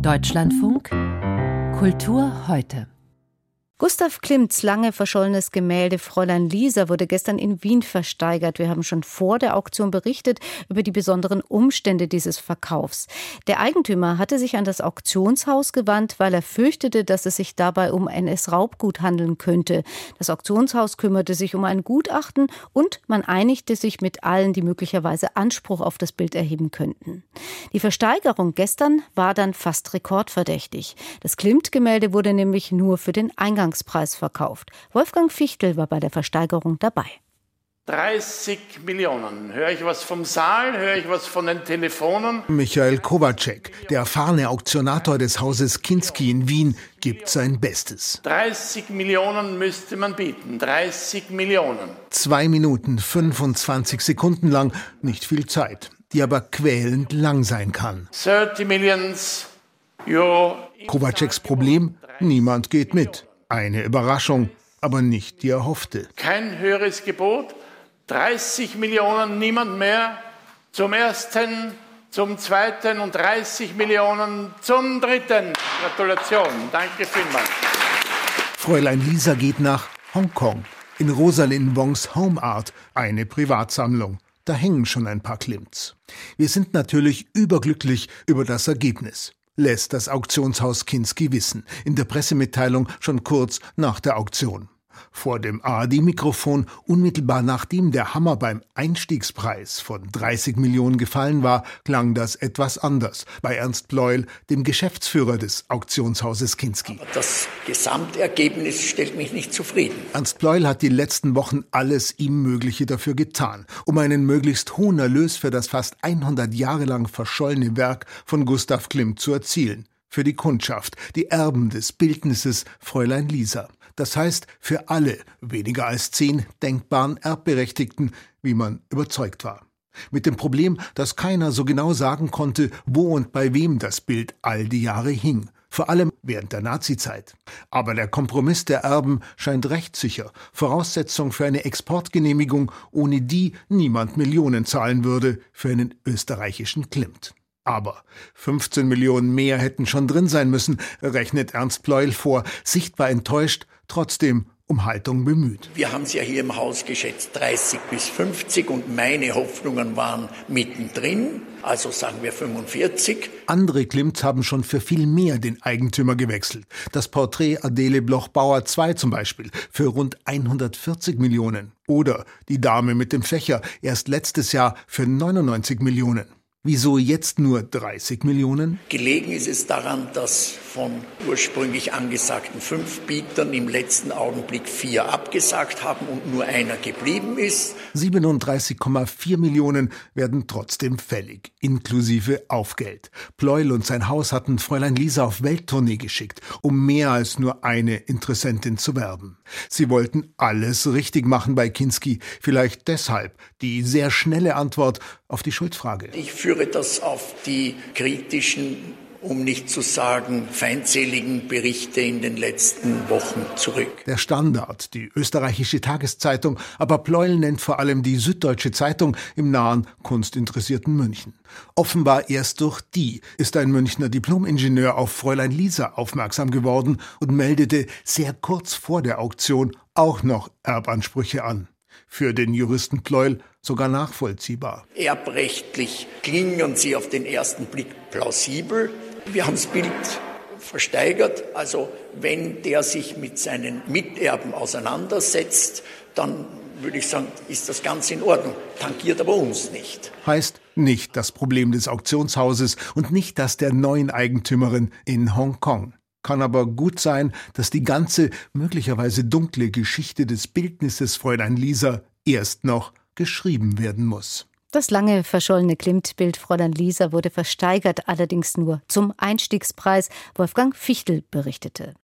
Deutschlandfunk Kultur heute. Gustav Klimts lange verschollenes Gemälde Fräulein Lisa wurde gestern in Wien versteigert. Wir haben schon vor der Auktion berichtet über die besonderen Umstände dieses Verkaufs. Der Eigentümer hatte sich an das Auktionshaus gewandt, weil er fürchtete, dass es sich dabei um NS-Raubgut handeln könnte. Das Auktionshaus kümmerte sich um ein Gutachten und man einigte sich mit allen, die möglicherweise Anspruch auf das Bild erheben könnten. Die Versteigerung gestern war dann fast rekordverdächtig. Das Klimt-Gemälde wurde nämlich nur für den Eingangspreis verkauft. Wolfgang Fichtel war bei der Versteigerung dabei. 30 Millionen. Höre ich was vom Saal? Höre ich was von den Telefonen? Michael Kowacek, der erfahrene Auktionator des Hauses Kinski in Wien, gibt sein Bestes. 30 Millionen müsste man bieten. 30 Millionen. 2 Minuten 25 Sekunden lang, nicht viel Zeit, die aber quälend lang sein kann. 30 Millions Euro. Kowaceks Problem? Niemand geht mit. Eine Überraschung, aber nicht die erhoffte. Kein höheres Gebot. 30 Millionen, niemand mehr. Zum ersten, zum zweiten und 30 Millionen zum dritten. Gratulation. Danke vielmals. Fräulein Lisa geht nach Hongkong. In Rosalind Wongs Home Art, eine Privatsammlung. Da hängen schon ein paar Klimts. Wir sind natürlich überglücklich über das Ergebnis, lässt das Auktionshaus Kinski wissen, in der Pressemitteilung schon kurz nach der Auktion. Vor dem ARD-Mikrofon, unmittelbar nachdem der Hammer beim Einstiegspreis von 30 Millionen gefallen war, klang das etwas anders bei Ernst Pleuel, dem Geschäftsführer des Auktionshauses Kinski. Aber das Gesamtergebnis stellt mich nicht zufrieden. Ernst Pleuel hat die letzten Wochen alles ihm Mögliche dafür getan, um einen möglichst hohen Erlös für das fast 100 Jahre lang verschollene Werk von Gustav Klimt zu erzielen. Für die Kundschaft, die Erben des Bildnisses Fräulein Lisa. Das heißt, für alle weniger als 10 denkbaren Erbberechtigten, wie man überzeugt war. Mit dem Problem, dass keiner so genau sagen konnte, wo und bei wem das Bild all die Jahre hing. Vor allem während der Nazizeit. Aber der Kompromiss der Erben scheint rechtssicher. Voraussetzung für eine Exportgenehmigung, ohne die niemand Millionen zahlen würde für einen österreichischen Klimt. Aber 15 Millionen mehr hätten schon drin sein müssen, rechnet Ernst Pleuel vor, sichtbar enttäuscht, trotzdem um Haltung bemüht. Wir haben es ja hier im Haus geschätzt, 30 bis 50 und meine Hoffnungen waren mittendrin, also sagen wir 45. Andere Klimts haben schon für viel mehr den Eigentümer gewechselt. Das Porträt Adele Bloch-Bauer II zum Beispiel für rund 140 Millionen. Oder die Dame mit dem Fächer erst letztes Jahr für 99 Millionen. Wieso jetzt nur 30 Millionen? Gelegen ist es daran, dass von ursprünglich angesagten 5 Bietern im letzten Augenblick 4 abgesagt haben und nur einer geblieben ist. 37,4 Millionen werden trotzdem fällig, inklusive Aufgeld. Pleuel und sein Haus hatten Fräulein Lisa auf Welttournee geschickt, um mehr als nur eine Interessentin zu werben. Sie wollten alles richtig machen bei Kinski, vielleicht deshalb die sehr schnelle Antwort auf die Schuldfrage. Ich führe das auf die kritischen, um nicht zu sagen feindseligen Berichte in den letzten Wochen zurück. Der Standard, die österreichische Tageszeitung, aber Pleuel nennt vor allem die Süddeutsche Zeitung im nahen, kunstinteressierten München. Offenbar erst durch die ist ein Münchner Diplomingenieur auf Fräulein Lisa aufmerksam geworden und meldete sehr kurz vor der Auktion auch noch Erbansprüche an. Für den Juristen Pleuel sogar nachvollziehbar. Erbrechtlich klingen sie auf den ersten Blick plausibel. Wir haben das Bild versteigert. Also wenn der sich mit seinen Miterben auseinandersetzt, dann würde ich sagen, ist das ganz in Ordnung. Tangiert aber uns nicht. Heißt nicht das Problem des Auktionshauses und nicht das der neuen Eigentümerin in Hongkong. Kann aber gut sein, dass die ganze, möglicherweise dunkle Geschichte des Bildnisses Fräulein Lisa erst noch geschrieben werden muss. Das lange verschollene Klimt-Bild Fräulein Lisa wurde versteigert, allerdings nur zum Einstiegspreis. Wolfgang Fichtel berichtete.